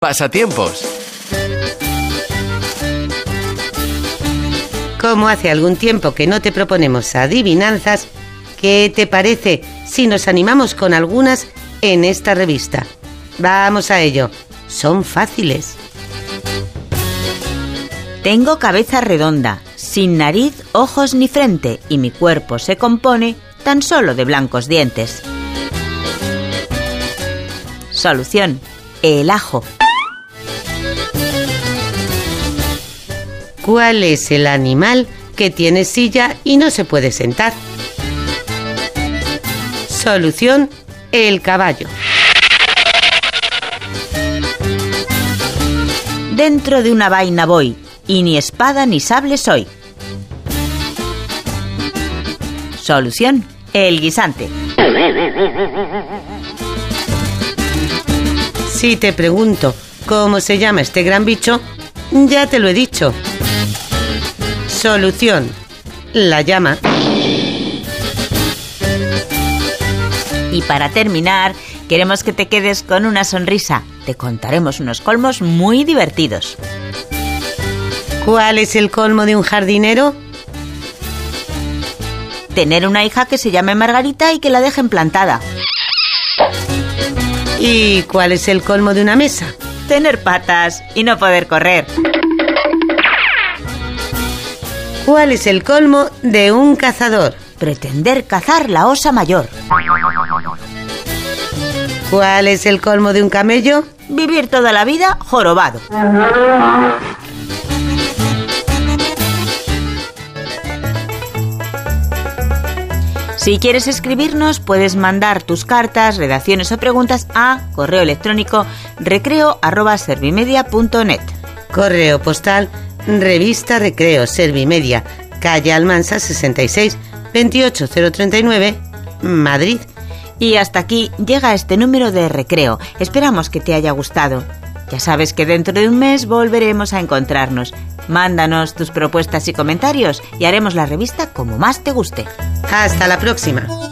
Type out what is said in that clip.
Pasatiempos. Como hace algún tiempo que no te proponemos adivinanzas, ¿qué te parece si nos animamos con algunas en esta revista? Vamos a ello. Son fáciles. Tengo cabeza redonda, sin nariz, ojos ni frente, y mi cuerpo se compone tan solo de blancos dientes. Solución: el ajo. ¿Cuál es el animal que tiene silla y no se puede sentar? Solución: el caballo. Dentro de una vaina voy, y ni espada ni sable soy. Solución: el guisante. Si te pregunto cómo se llama este gran bicho, ya te lo he dicho. Solución: la llama. Y para terminar, queremos que te quedes con una sonrisa. Te contaremos unos colmos muy divertidos. ¿Cuál es el colmo de un jardinero? Tener una hija que se llame Margarita y que la dejen plantada. ¿Y cuál es el colmo de una mesa? Tener patas y no poder correr. ¿Cuál es el colmo de un cazador? Pretender cazar la osa mayor. ¿Cuál es el colmo de un camello? Vivir toda la vida jorobado. Si quieres escribirnos, puedes mandar tus cartas, redacciones o preguntas a correo electrónico recreo@servimedia.net. Correo postal: Revista Recreo, Servimedia, calle Almansa 66, 28039, Madrid. Y hasta aquí llega este número de Recreo. Esperamos que te haya gustado. Ya sabes que dentro de un mes volveremos a encontrarnos. Mándanos tus propuestas y comentarios y haremos la revista como más te guste. Hasta la próxima.